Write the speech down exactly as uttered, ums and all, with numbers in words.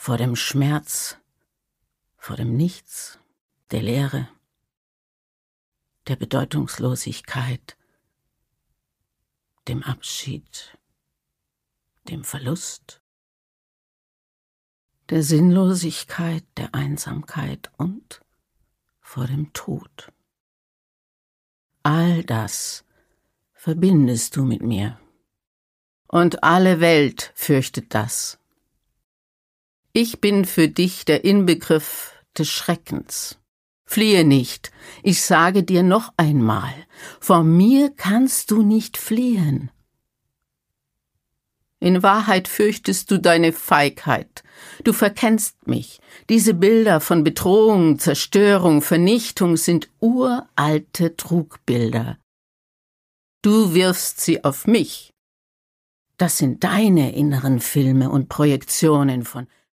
vor dem Schmerz, vor dem Nichts, der Leere, der Bedeutungslosigkeit, dem Abschied, dem Verlust, der Sinnlosigkeit, der Einsamkeit und vor dem Tod. All das verbindest du mit mir. Und alle Welt fürchtet das. Ich bin für dich der Inbegriff des Schreckens. Fliehe nicht, ich sage dir noch einmal, vor mir kannst du nicht fliehen. In Wahrheit fürchtest du deine Feigheit. Du verkennst mich. Diese Bilder von Bedrohung, Zerstörung, Vernichtung sind uralte Trugbilder. Du wirfst sie auf mich. Das sind deine inneren Filme und Projektionen von